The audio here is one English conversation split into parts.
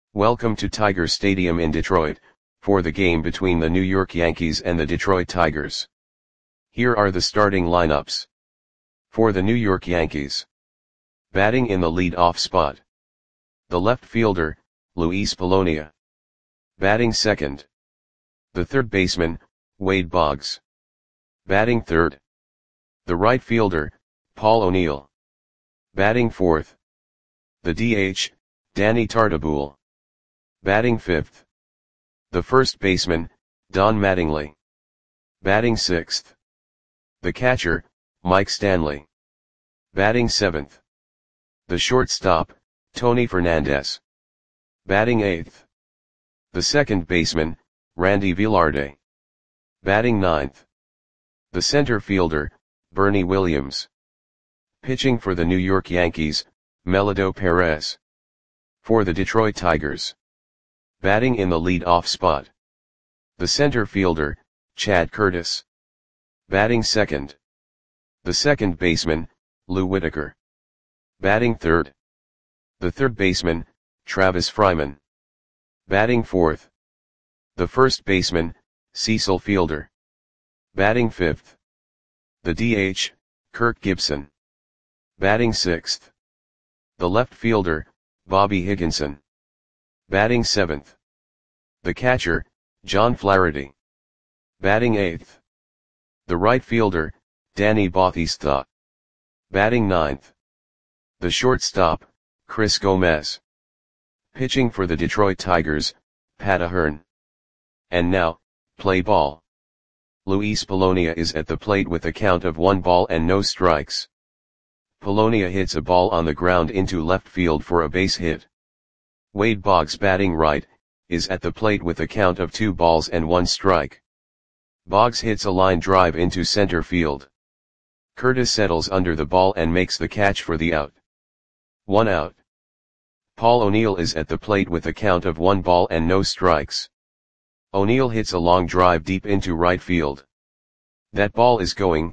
Welcome to Tiger Stadium in Detroit, for the game between the New York Yankees and the Detroit Tigers. Here are the starting lineups. For the New York Yankees. Batting in the lead-off spot. The left fielder, Luis Polonia. Batting second. The third baseman, Wade Boggs. Batting third. The right fielder, Paul O'Neill. Batting fourth. The DH, Danny Tartabull. Batting fifth. The first baseman, Don Mattingly. Batting sixth. The catcher, Mike Stanley. Batting seventh. The shortstop, Tony Fernandez. Batting eighth. The second baseman, Randy Velarde. Batting ninth. The center fielder, Bernie Williams. Pitching for the New York Yankees, Melito Perez. For the Detroit Tigers. Batting in the lead-off spot. The center fielder, Chad Curtis. Batting second. The second baseman, Lou Whitaker. Batting third. The third baseman, Travis Fryman. Batting fourth. The first baseman, Cecil Fielder. Batting fifth. The DH, Kirk Gibson. Batting sixth. The left fielder, Bobby Higginson. Batting seventh. The catcher, John Flaherty. Batting eighth. The right fielder, Danny Bautista. Batting ninth. The shortstop, Chris Gomez. Pitching for the Detroit Tigers, Pat Ahern. And now, play ball. Luis Polonia is at the plate with a count of 1 ball and no strikes. Polonia hits a ball on the ground into left field for a base hit. Wade Boggs, batting right, is at the plate with a count of 2 balls and 1 strike. Boggs hits a line drive into center field. Curtis settles under the ball and makes the catch for the out. 1 out. Paul O'Neill is at the plate with a count of 1 ball and no strikes. O'Neill hits a long drive deep into right field. That ball is gone.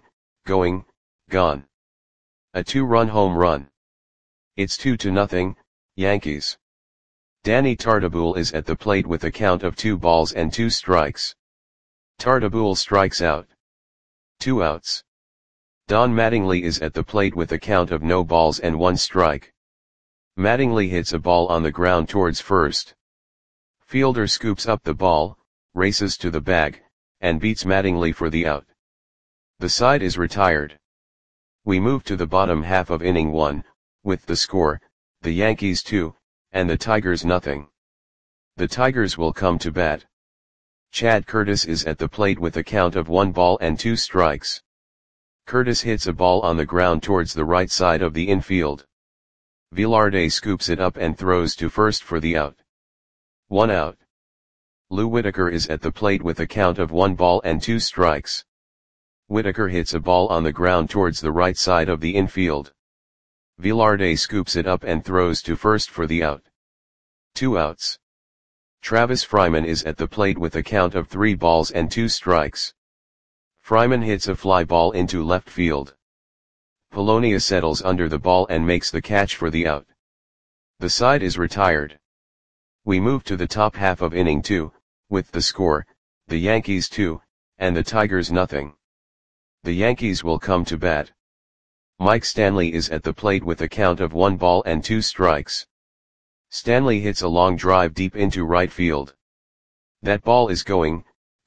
A 2-run home run. It's 2-0, Yankees. Danny Tartabull is at the plate with a count of 2 balls and 2 strikes. Tartabull strikes out. 2 outs. Don Mattingly is at the plate with a count of no balls and 1 strike. Mattingly hits a ball on the ground towards first. Fielder scoops up the ball, races to the bag, and beats Mattingly for the out. The side is retired. We move to the bottom half of inning 1, with the score, the Yankees 2, and the Tigers nothing. The Tigers will come to bat. Chad Curtis is at the plate with a count of 1 ball and 2 strikes. Curtis hits a ball on the ground towards the right side of the infield. Velarde scoops it up and throws to first for the out. 1 out. Lou Whitaker is at the plate with a count of 1 ball and 2 strikes. Whitaker hits a ball on the ground towards the right side of the infield. Velarde scoops it up and throws to first for the out. 2 outs. Travis Fryman is at the plate with a count of 3 balls and 2 strikes. Fryman hits a fly ball into left field. Polonia settles under the ball and makes the catch for the out. The side is retired. We move to the top half of inning 2, with the score, the Yankees 2, and the Tigers nothing. The Yankees will come to bat. Mike Stanley is at the plate with a count of 1 ball and 2 strikes. Stanley hits a long drive deep into right field. That ball is gone.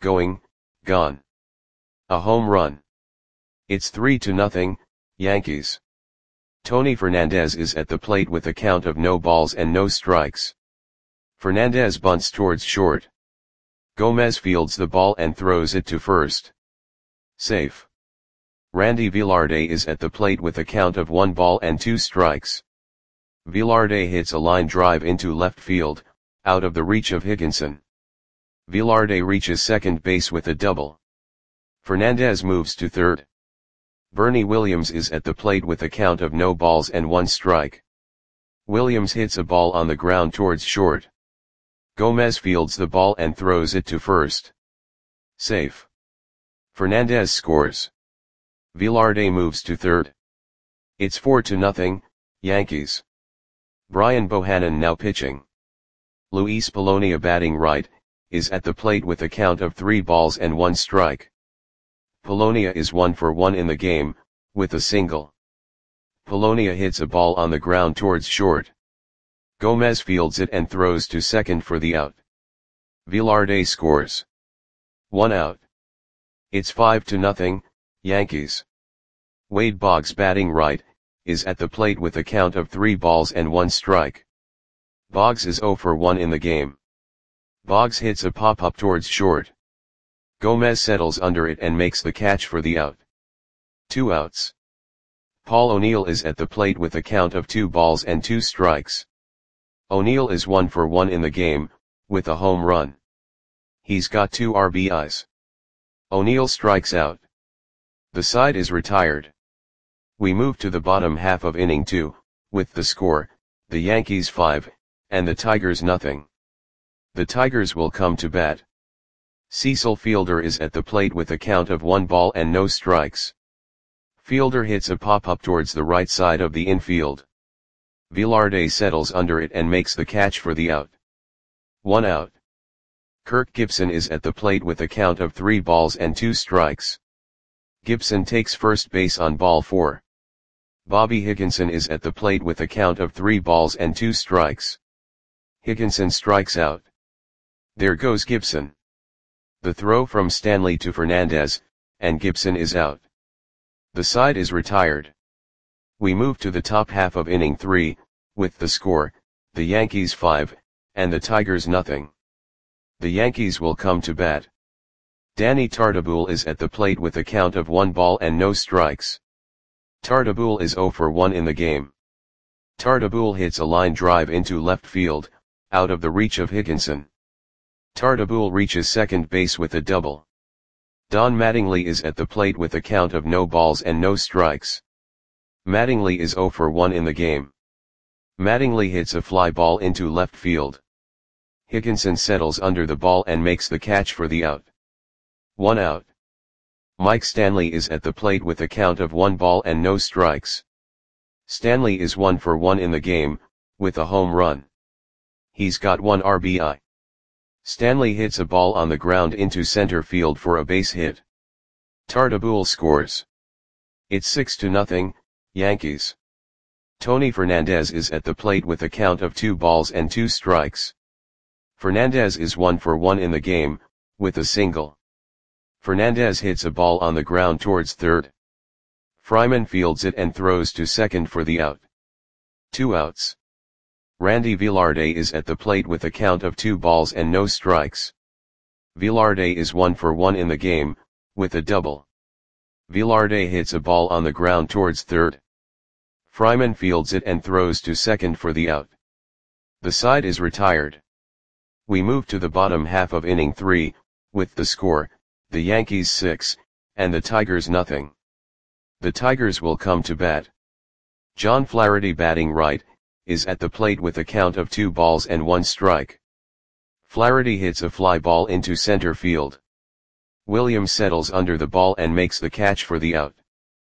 A home run. It's 3-0, Yankees. Tony Fernandez is at the plate with a count of no balls and no strikes. Fernandez bunts towards short. Gomez fields the ball and throws it to first. Safe. Randy Velarde is at the plate with a count of 1 ball and 2 strikes. Velarde hits a line drive into left field, out of the reach of Higginson. Velarde reaches second base with a double. Fernandez moves to third. Bernie Williams is at the plate with a count of no balls and 1 strike. Williams hits a ball on the ground towards short. Gomez fields the ball and throws it to first. Safe. Fernandez scores. Velarde moves to third. It's 4-0, Yankees. Brian Bohannon now pitching. Luis Polonia batting right, is at the plate with a count of 3 balls and 1 strike. Polonia is 1 for 1 in the game, with a single. Polonia hits a ball on the ground towards short. Gomez fields it and throws to second for the out. Velarde scores. 1 out. It's 5-0, Yankees. Wade Boggs batting right, is at the plate with a count of 3 balls and 1 strike. Boggs is 0 for 1 in the game. Boggs hits a pop-up towards short. Gomez settles under it and makes the catch for the out. 2 outs. Paul O'Neill is at the plate with a count of 2 balls and 2 strikes. O'Neill is 1 for 1 in the game, with a home run. He's got 2 RBIs. O'Neill strikes out. The side is retired. We move to the bottom half of inning 2, with the score, the Yankees 5, and the Tigers nothing. The Tigers will come to bat. Cecil Fielder is at the plate with a count of 1 ball and no strikes. Fielder hits a pop-up towards the right side of the infield. Velarde settles under it and makes the catch for the out. 1 out. Kirk Gibson is at the plate with a count of 3 balls and 2 strikes. Gibson takes first base on ball 4. Bobby Higginson is at the plate with a count of 3 balls and 2 strikes. Higginson strikes out. There goes Gibson. The throw from Stanley to Fernandez, and Gibson is out. The side is retired. We move to the top half of inning 3, with the score, the Yankees 5, and the Tigers nothing. The Yankees will come to bat. Danny Tartabull is at the plate with a count of 1 ball and no strikes. Tartabull is 0 for 1 in the game. Tartabull hits a line drive into left field, out of the reach of Higginson. Tartabull reaches second base with a double. Don Mattingly is at the plate with a count of no balls and no strikes. Mattingly is 0 for 1 in the game. Mattingly hits a fly ball into left field. Higginson settles under the ball and makes the catch for the out. 1 out. Mike Stanley is at the plate with a count of 1 ball and no strikes. Stanley is 1 for 1 in the game, with a home run. He's got 1 RBI. Stanley hits a ball on the ground into center field for a base hit. Tartabull scores. It's 6-0, Yankees. Tony Fernandez is at the plate with a count of 2 balls and 2 strikes. Fernandez is 1 for 1 in the game, with a single. Fernandez hits a ball on the ground towards third. Fryman fields it and throws to second for the out. 2 outs. Randy Velarde is at the plate with a count of 2 balls and no strikes. Velarde is 1 for 1 in the game, with a double. Velarde hits a ball on the ground towards third. Fryman fields it and throws to second for the out. The side is retired. We move to the bottom half of inning 3, with the score, the Yankees 6, and the Tigers nothing. The Tigers will come to bat. John Flaherty batting right, is at the plate with a count of 2 balls and 1 strike. Flaherty hits a fly ball into center field. Williams settles under the ball and makes the catch for the out.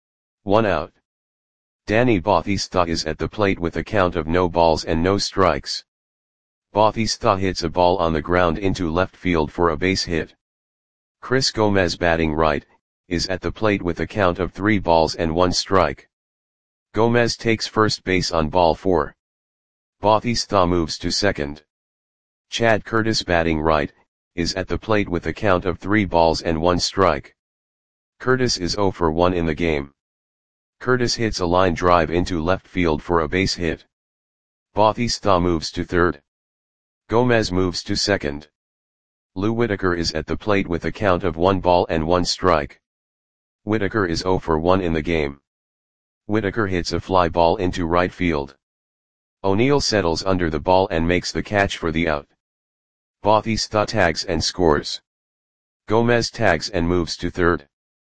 1 out. Danny Bautista is at the plate with a count of no balls and no strikes. Bautista hits a ball on the ground into left field for a base hit. Chris Gomez batting right, is at the plate with a count of 3 balls and 1 strike. Gomez takes first base on ball 4. Bautista moves to second. Chad Curtis batting right, is at the plate with a count of 3 balls and 1 strike. Curtis is 0 for 1 in the game. Curtis hits a line drive into left field for a base hit. Bautista moves to third. Gomez moves to second. Lou Whitaker is at the plate with a count of 1 ball and 1 strike. Whitaker is 0 for 1 in the game. Whitaker hits a fly ball into right field. O'Neill settles under the ball and makes the catch for the out. Bautista tags and scores. Gomez tags and moves to third.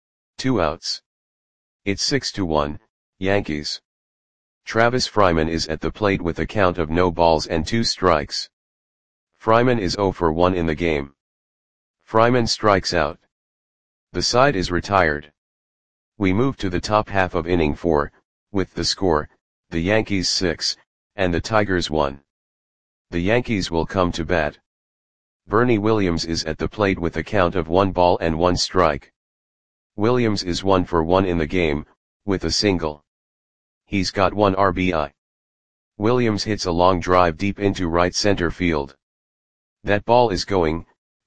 2 outs. It's 6-1, Yankees. Travis Fryman is at the plate with a count of no balls and 2 strikes. Fryman is 0 for 1 in the game. Fryman strikes out. The side is retired. We move to the top half of inning 4, with the score, the Yankees 6, and the Tigers 1. The Yankees will come to bat. Bernie Williams is at the plate with a count of 1 ball and 1 strike. Williams is 1 for 1 in the game, with a single. He's got 1 RBI. Williams hits a long drive deep into right center field. That ball is gone.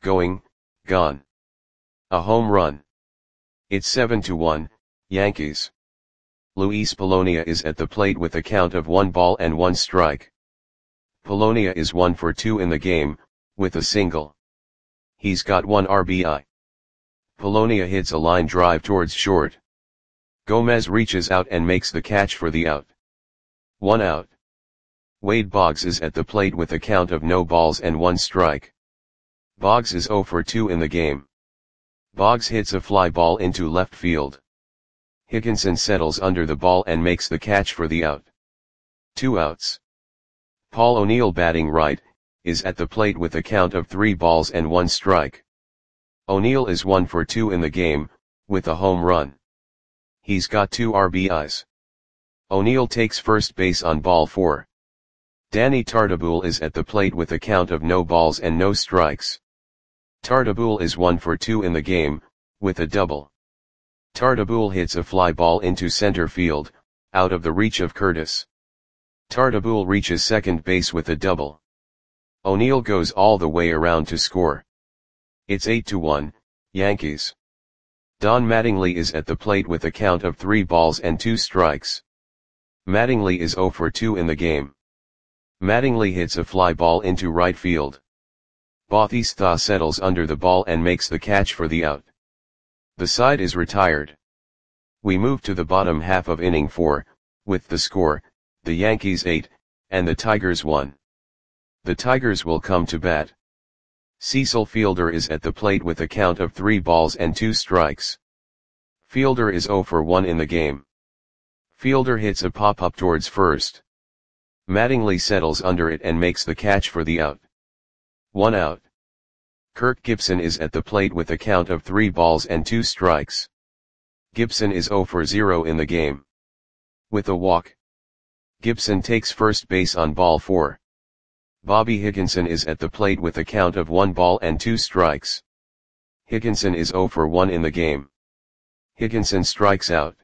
A home run. It's 7-1, Yankees. Luis Polonia is at the plate with a count of 1 ball and 1 strike. Polonia is 1 for 2 in the game, with a single. He's got 1 RBI. Polonia hits a line drive towards short. Gomez reaches out and makes the catch for the out. 1 out. Wade Boggs is at the plate with a count of no balls and 1 strike. Boggs is 0 for 2 in the game. Boggs hits a fly ball into left field. Higginson settles under the ball and makes the catch for the out. 2 outs. Paul O'Neill, batting right, is at the plate with a count of 3 balls and 1 strike. O'Neill is 1 for 2 in the game, with a home run. He's got 2 RBIs. O'Neill takes first base on ball 4. Danny Tartabull is at the plate with a count of no balls and no strikes. Tartabull is 1 for 2 in the game, with a double. Tartabull hits a fly ball into center field, out of the reach of Curtis. Tartabull reaches second base with a double. O'Neill goes all the way around to score. It's 8-1, Yankees. Don Mattingly is at the plate with a count of 3 balls and 2 strikes. Mattingly is 0 for 2 in the game. Mattingly hits a fly ball into right field. Bautista settles under the ball and makes the catch for the out. The side is retired. We move to the bottom half of inning 4, with the score, the Yankees 8, and the Tigers 1. The Tigers will come to bat. Cecil Fielder is at the plate with a count of 3 balls and 2 strikes. Fielder is 0 for 1 in the game. Fielder hits a pop-up towards first. Mattingly settles under it and makes the catch for the out. 1 out. Kirk Gibson is at the plate with a count of 3 balls and 2 strikes. Gibson is 0 for 0 in the game. With a walk. Gibson takes first base on ball 4. Bobby Higginson is at the plate with a count of 1 ball and 2 strikes. Higginson is 0 for 1 in the game. Higginson strikes out.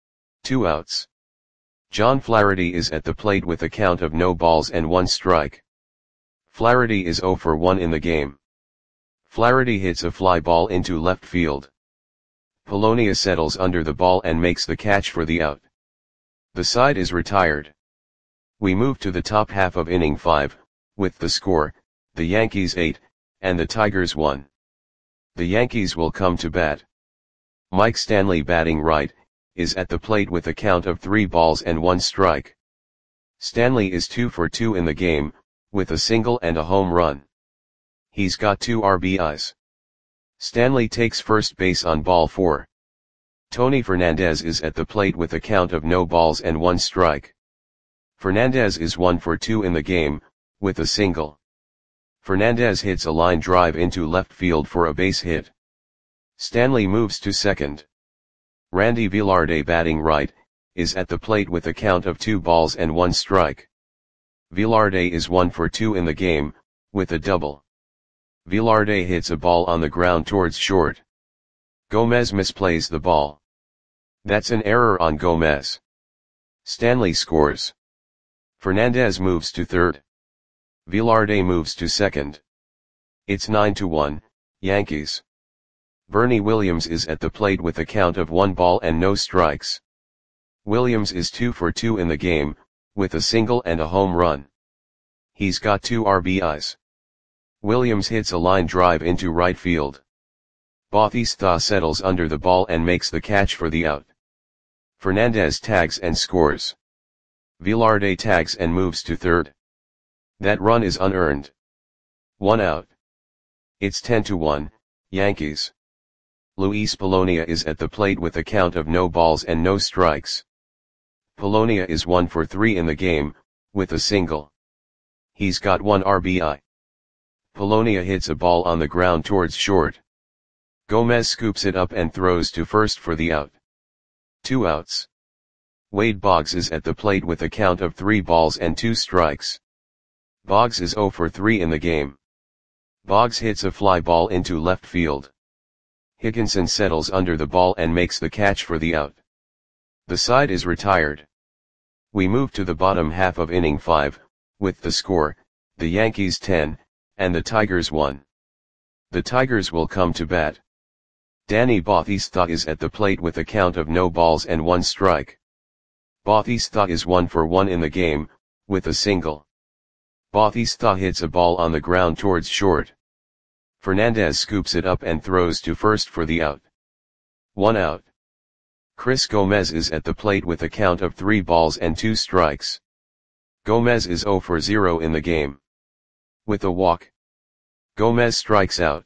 2 outs. John Flaherty is at the plate with a count of no balls and 1 strike. Flaherty is 0 for 1 in the game. Flaherty hits a fly ball into left field. Polonia settles under the ball and makes the catch for the out. The side is retired. We move to the top half of inning 5, with the score, the Yankees 8, and the Tigers 1. The Yankees will come to bat. Mike Stanley, batting right, is at the plate with a count of 3 balls and 1 strike. Stanley is 2 for 2 in the game, with a single and a home run. He's got 2 RBIs. Stanley takes first base on ball 4. Tony Fernandez is at the plate with a count of no balls and 1 strike. Fernandez is 1 for 2 in the game, with a single. Fernandez hits a line drive into left field for a base hit. Stanley moves to second. Randy Velarde, batting right, is at the plate with a count of 2 balls and 1 strike. Velarde is 1 for 2 in the game, with a double. Velarde hits a ball on the ground towards short. Gomez misplays the ball. That's an error on Gomez. Stanley scores. Fernandez moves to third. Velarde moves to second. It's 9-1, Yankees. Bernie Williams is at the plate with a count of 1 ball and no strikes. Williams is 2 for 2 in the game, with a single and a home run. He's got 2 RBIs. Williams hits a line drive into right field. Bautista settles under the ball and makes the catch for the out. Fernandez tags and scores. Velarde tags and moves to third. That run is unearned. 1 out. It's 10-1, Yankees. Luis Polonia is at the plate with a count of no balls and no strikes. Polonia is 1 for 3 in the game, with a single. He's got 1 RBI. Polonia hits a ball on the ground towards short. Gomez scoops it up and throws to first for the out. 2 outs. Wade Boggs is at the plate with a count of 3 balls and 2 strikes. Boggs is 0 for 3 in the game. Boggs hits a fly ball into left field. Higginson settles under the ball and makes the catch for the out. The side is retired. We move to the bottom half of inning 5, with the score, the Yankees 10, and the Tigers 1. The Tigers will come to bat. Danny Bautista is at the plate with a count of no balls and 1 strike. Bautista is 1 for 1 in the game, with a single. Bautista hits a ball on the ground towards short. Fernandez scoops it up and throws to first for the out. 1 out. Chris Gomez is at the plate with a count of 3 balls and 2 strikes. Gomez is 0 for 0 in the game. With a walk, Gomez strikes out.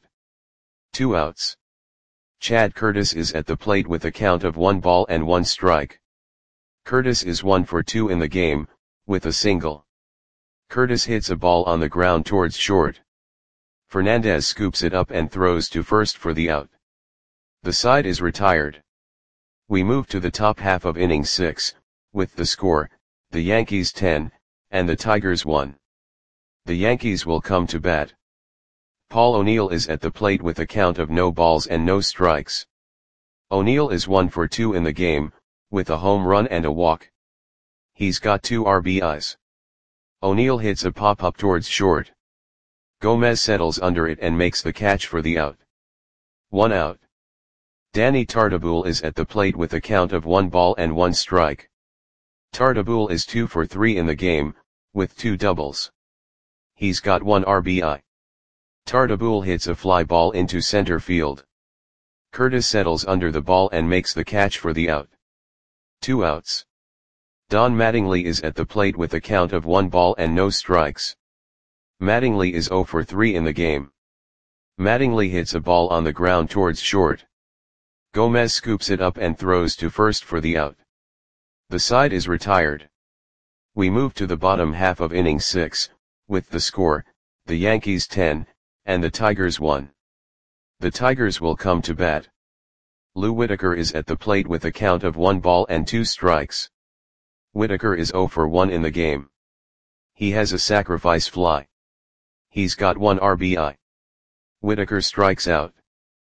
2 outs. Chad Curtis is at the plate with a count of 1 ball and 1 strike. Curtis is 1 for 2 in the game, with a single. Curtis hits a ball on the ground towards short. Fernandez scoops it up and throws to first for the out. The side is retired. We move to the top half of inning 6, with the score, the Yankees 10, and the Tigers 1. The Yankees will come to bat. Paul O'Neill is at the plate with a count of no balls and no strikes. O'Neill is 1 for 2 in the game, with a home run and a walk. He's got 2 RBIs. O'Neill hits a pop-up towards short. Gomez settles under it and makes the catch for the out. 1 out. Danny Tartabull is at the plate with a count of 1 ball and 1 strike. Tartabull is 2 for 3 in the game, with 2 doubles. He's got 1 RBI. Tartabull hits a fly ball into center field. Curtis settles under the ball and makes the catch for the out. 2 outs. Don Mattingly is at the plate with a count of 1 ball and no strikes. Mattingly is 0 for 3 in the game. Mattingly hits a ball on the ground towards short. Gomez scoops it up and throws to first for the out. The side is retired. We move to the bottom half of inning 6, with the score, the Yankees 10, and the Tigers 1. The Tigers will come to bat. Lou Whitaker is at the plate with a count of 1 ball and 2 strikes. Whitaker is 0 for 1 in the game. He has a sacrifice fly. He's got 1 RBI. Whitaker strikes out.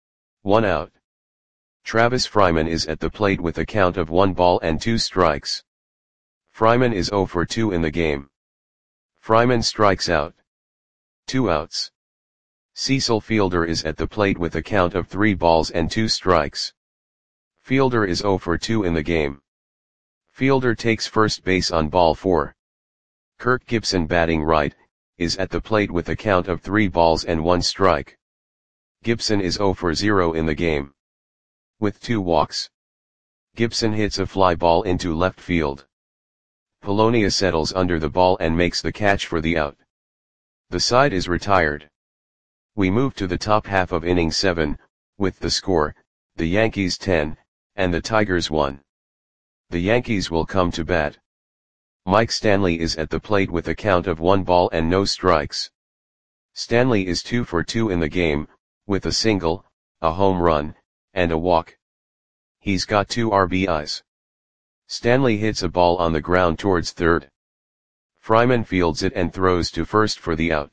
1 out. Travis Fryman is at the plate with a count of 1 ball and 2 strikes. Fryman is 0 for 2 in the game. Fryman strikes out. 2 outs. Cecil Fielder is at the plate with a count of 3 balls and 2 strikes. Fielder is 0 for 2 in the game. Fielder takes first base on ball 4. Kirk Gibson, batting right, is at the plate with a count of 3 balls and 1 strike. Gibson is 0 for 0 in the game. With 2 walks, Gibson hits a fly ball into left field. Polonia settles under the ball and makes the catch for the out. The side is retired. We move to the top half of inning 7, with the score, the Yankees 10, and the Tigers 1. The Yankees will come to bat. Mike Stanley is at the plate with a count of 1 ball and no strikes. Stanley is 2 for 2 in the game, with a single, a home run, and a walk. He's got 2 RBIs. Stanley hits a ball on the ground towards third. Fryman fields it and throws to first for the out.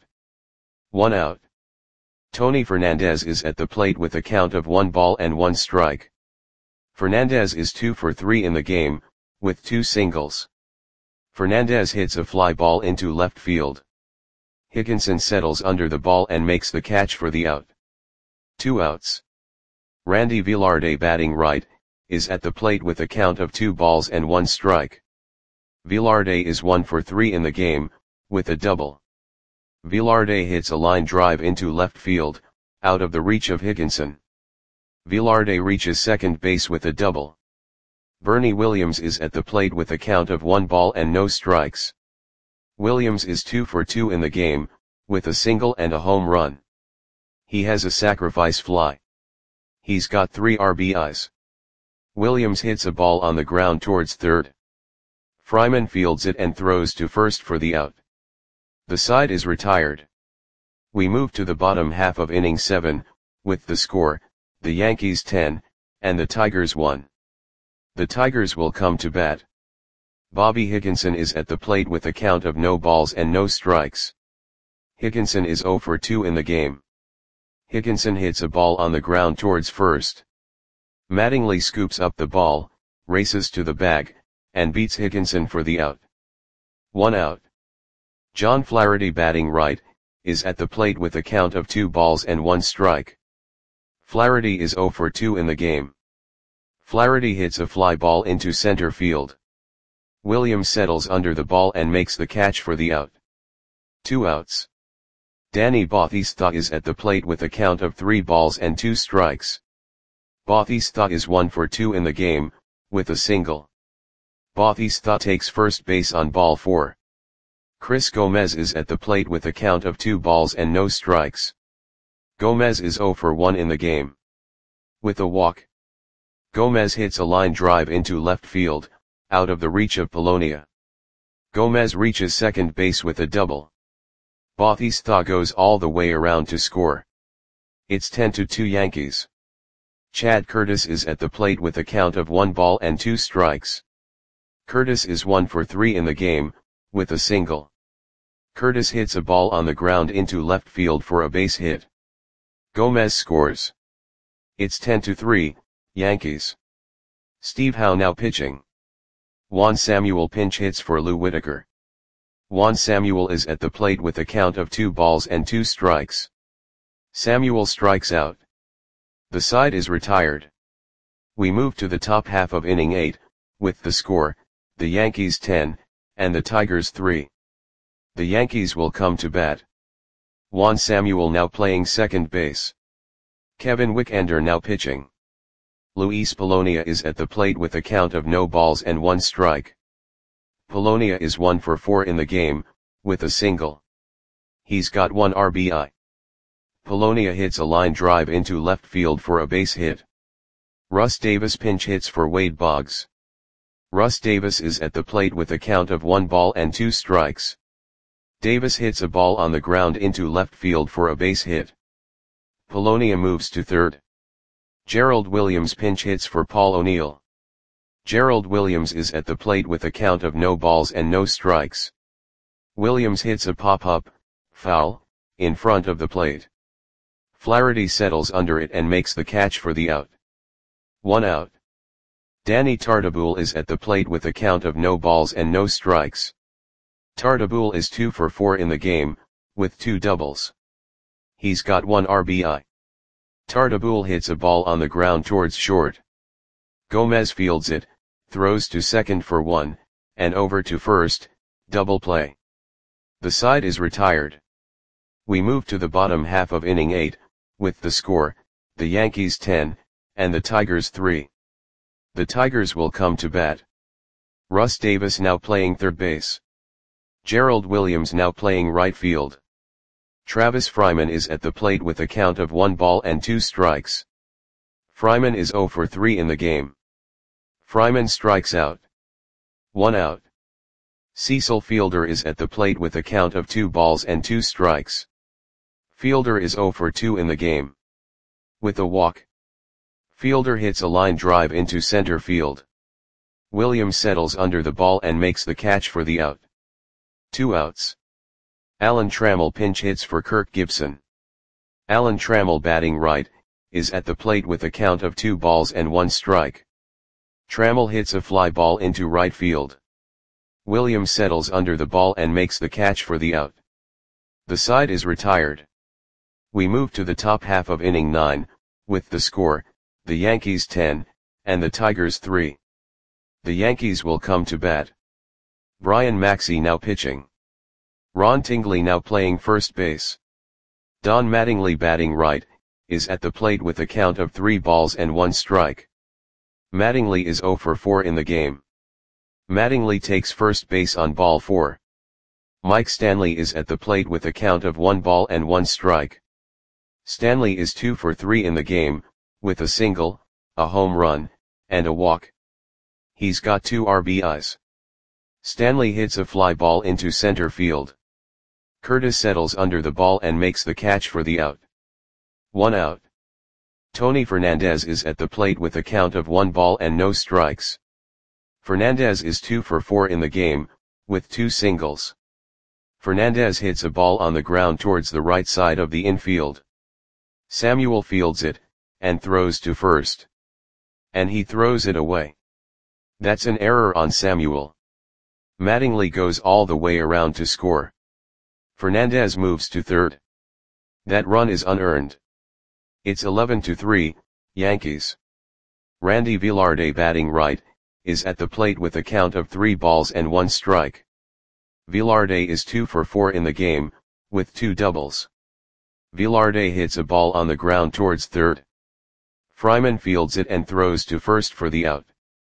1 out. Tony Fernandez is at the plate with a count of 1 ball and 1 strike. Fernandez is 2 for 3 in the game, with 2 singles. Fernandez hits a fly ball into left field. Higginson settles under the ball and makes the catch for the out. 2 outs. Randy Velarde, batting right, is at the plate with a count of 2 balls and 1 strike. Velarde is 1 for 3 in the game, with a double. Velarde hits a line drive into left field, out of the reach of Higginson. Velarde reaches second base with a double. Bernie Williams is at the plate with a count of 1 ball and no strikes. Williams is 2 for 2 in the game, with a single and a home run. He has a sacrifice fly. He's got 3 RBIs. Williams hits a ball on the ground towards third. Fryman fields it and throws to first for the out. The side is retired. We move to the bottom half of inning 7, with the score, the Yankees 10, and the Tigers 1. The Tigers will come to bat. Bobby Higginson is at the plate with a count of no balls and no strikes. Hickinson is 0 for 2 in the game. Hickinson hits a ball on the ground towards first. Mattingly scoops up the ball, races to the bag, and beats Hickinson for the out. 1 out. John Flaherty, batting right, is at the plate with a count of 2 balls and 1 strike. Flaherty is 0 for 2 in the game. Flaherty hits a fly ball into center field. Williams settles under the ball and makes the catch for the out. 2 outs. Danny Bautista is at the plate with a count of 3 balls and 2 strikes. Bautista is 1 for 2 in the game, with a single. Bautista takes first base on ball 4. Chris Gomez is at the plate with a count of 2 balls and no strikes. Gomez is 0 for 1 in the game. With a walk, Gomez hits a line drive into left field, out of the reach of Polonia. Gomez reaches second base with a double. Bautista goes all the way around to score. It's 10-2 Yankees. Chad Curtis is at the plate with a count of 1 ball and 2 strikes. Curtis is 1 for 3 in the game, with a single. Curtis hits a ball on the ground into left field for a base hit. Gomez scores. It's 10-3, Yankees. Steve Howe now pitching. Juan Samuel pinch hits for Lou Whitaker. Juan Samuel is at the plate with a count of 2 balls and 2 strikes. Samuel strikes out. The side is retired. We move to the top half of inning 8, with the score, the Yankees 10, and the Tigers 3. The Yankees will come to bat. Juan Samuel now playing second base. Kevin Wickender now pitching. Luis Polonia is at the plate with a count of no balls and 1 strike. Polonia is 1 for 4 in the game, with a single. He's got 1 RBI. Polonia hits a line drive into left field for a base hit. Russ Davis pinch hits for Wade Boggs. Russ Davis is at the plate with a count of 1 ball and 2 strikes. Davis hits a ball on the ground into left field for a base hit. Polonia moves to third. Gerald Williams pinch hits for Paul O'Neill. Gerald Williams is at the plate with a count of no balls and no strikes. Williams hits a pop-up, foul, in front of the plate. Flaherty settles under it and makes the catch for the out. 1 out. Danny Tartabull is at the plate with a count of no balls and no strikes. Tartabull is 2 for 4 in the game, with 2 doubles. He's got 1 RBI. Tartabull hits a ball on the ground towards short. Gomez fields it, throws to second for 1, and over to first, double play. The side is retired. We move to the bottom half of inning 8, with the score, the Yankees 10, and the Tigers 3. The Tigers will come to bat. Russ Davis now playing third base. Gerald Williams now playing right field. Travis Fryman is at the plate with a count of 1 ball and 2 strikes. Fryman is 0 for 3 in the game. Fryman strikes out. 1 out. Cecil Fielder is at the plate with a count of 2 balls and 2 strikes. Fielder is 0 for 2 in the game. With a walk, Fielder hits a line drive into center field. Williams settles under the ball and makes the catch for the out. 2 outs. Alan Trammell pinch hits for Kirk Gibson. Alan Trammell, batting right, is at the plate with a count of 2 balls and 1 strike. Trammell hits a fly ball into right field. Williams settles under the ball and makes the catch for the out. The side is retired. We move to the top half of inning 9, with the score, the Yankees 10, and the Tigers 3. The Yankees will come to bat. Brian Maxey now pitching. Ron Tingley now playing first base. Don Mattingly, batting right, is at the plate with a count of 3 balls and 1 strike. Mattingly is 0 for 4 in the game. Mattingly takes first base on ball 4. Mike Stanley is at the plate with a count of 1 ball and 1 strike. Stanley is 2 for 3 in the game, with a single, a home run, and a walk. He's got 2 RBIs. Stanley hits a fly ball into center field. Curtis settles under the ball and makes the catch for the out. 1 out. Tony Fernandez is at the plate with a count of 1 ball and no strikes. Fernandez is 2 for 4 in the game, with 2 singles. Fernandez hits a ball on the ground towards the right side of the infield. Samuel fields it, and throws to first. And he throws it away. That's an error on Samuel. Mattingly goes all the way around to score. Fernandez moves to third. That run is unearned. It's 11-3, Yankees. Randy Velarde, batting right, is at the plate with a count of 3 balls and 1 strike. Velarde is 2 for 4 in the game, with 2 doubles. Velarde hits a ball on the ground towards third. Fryman fields it and throws to first for the out.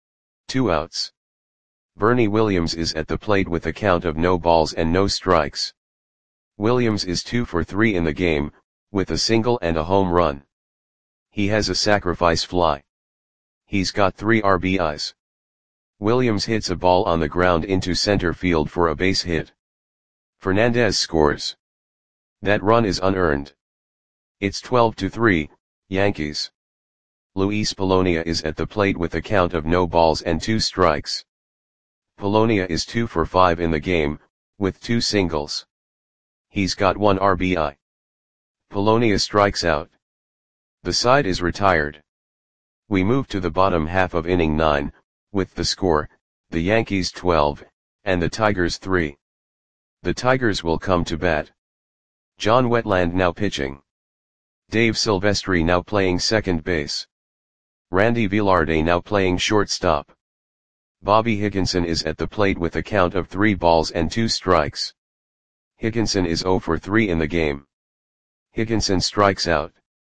2 outs. Bernie Williams is at the plate with a count of no balls and no strikes. Williams is 2 for 3 in the game, with a single and a home run. He has a sacrifice fly. He's got 3 RBIs. Williams hits a ball on the ground into center field for a base hit. Fernandez scores. That run is unearned. It's 12-3, Yankees. Luis Polonia is at the plate with a count of no balls and 2 strikes. Polonia is 2 for 5 in the game, with 2 singles. He's got 1 RBI. Polonia strikes out. The side is retired. We move to the bottom half of inning 9, with the score, the Yankees 12, and the Tigers 3. The Tigers will come to bat. John Wetland now pitching. Dave Silvestri now playing second base. Randy Velarde now playing shortstop. Bobby Higginson is at the plate with a count of 3 balls and 2 strikes. Higginson is 0 for 3 in the game. Higginson strikes out.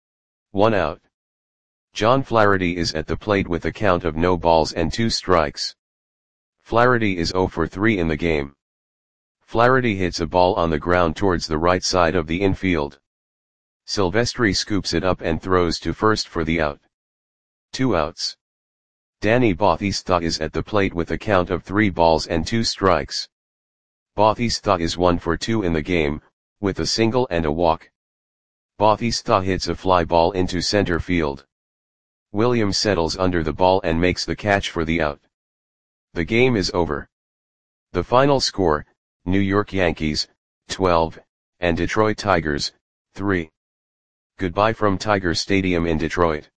1 out. John Flaherty is at the plate with a count of no balls and 2 strikes. Flaherty is 0 for 3 in the game. Flaherty hits a ball on the ground towards the right side of the infield. Silvestri scoops it up and throws to first for the out. 2 outs. Danny Bautista is at the plate with a count of 3 balls and 2 strikes. Bautista is 1 for 2 in the game, with a single and a walk. Bautista hits a fly ball into center field. Williams settles under the ball and makes the catch for the out. The game is over. The final score, New York Yankees, 12, and Detroit Tigers, 3. Goodbye from Tiger Stadium in Detroit.